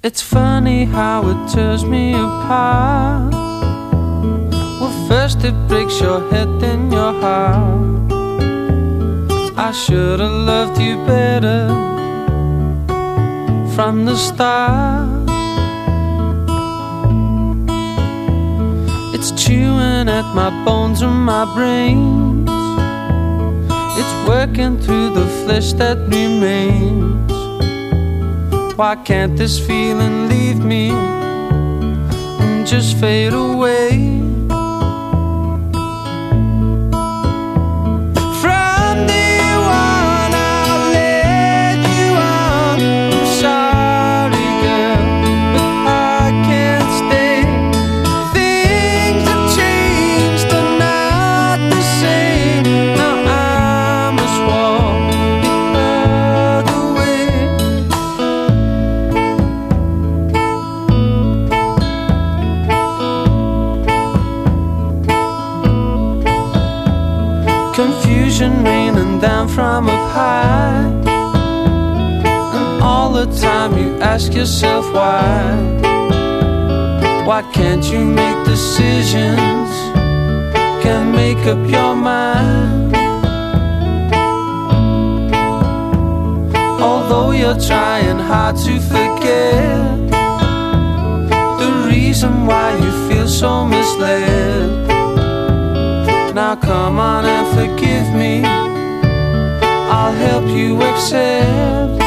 It's funny how it tears me apart. Well, first it breaks your head, then your heart. I should've loved you better from the start. It's chewing at my bones and my brains. It's working through the flesh that remains. Why can't this feeling leave me and just fade away? From day one I've led you on. I'm sorry, girl, but I can't stay. Things have changed, they're not the same. Now I must walk the other way. Confusion raining down from up high, and all the time you ask yourself why. Why can't you make decisions? Can't make up your mind. Although you're trying hard to forget the reason why you feel so misled. Now come on and forgive me, I'll help you accept